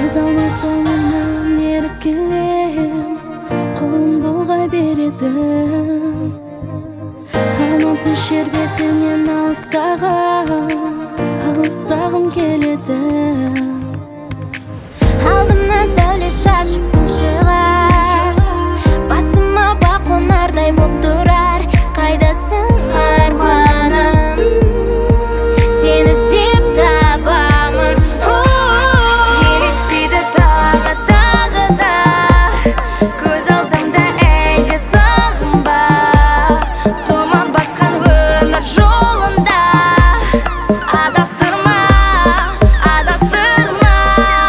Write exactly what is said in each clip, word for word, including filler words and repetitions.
көз алмай соңынан еріп келем, қолым болғай береді. Армансыз жер бетінен алыстағым, алыстағым келеді. Алдымнан сәуле шашып күн шығар, басыма бақ қонардай боп тұрар. Қайдасың арманым, сені іздеп табамын. Елестейді тағы тағы да, көз алдымда әлде сағым ба? Тұман басқан өмір жолында, адастырма, адастырма.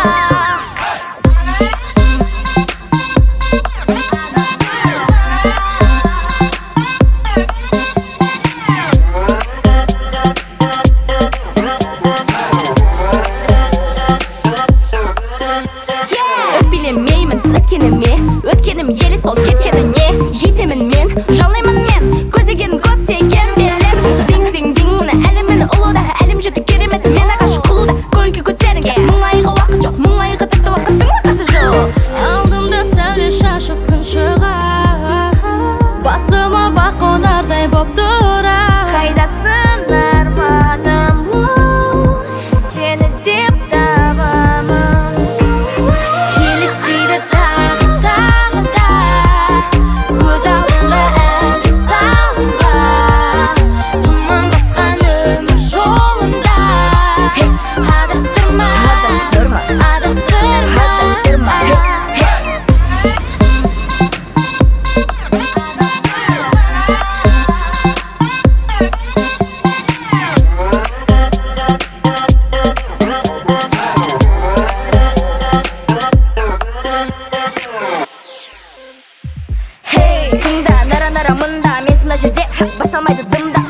Өкпелемеймін өткеніме, өткенім елес болып кеткеніне. Жетемін мен, жалаймын мен, көздеген көптеген белес. Динг-динг-динг, мына әлем мені ұлуда, әлем жеті керемет, мені ғашық қылуда. Көлге көтерінге, мұңайға уақыт жоқ, мұңайға тіпті уақытсың уақыты жоқ. Алдымда сәуле шашып күн шығар, басыма бақ қонардай боп тұрар. Қайдасың арманым, сені іздеп табамын. Елестейді тағы тағы да, көз алдымда әлде сағым ба? Тұман басқан өмір жолында, адастырма, адастырма, адастырма, адастырма. Hey, тыңда, нара-нара мында, мен мына жерде бас алмайды дымда.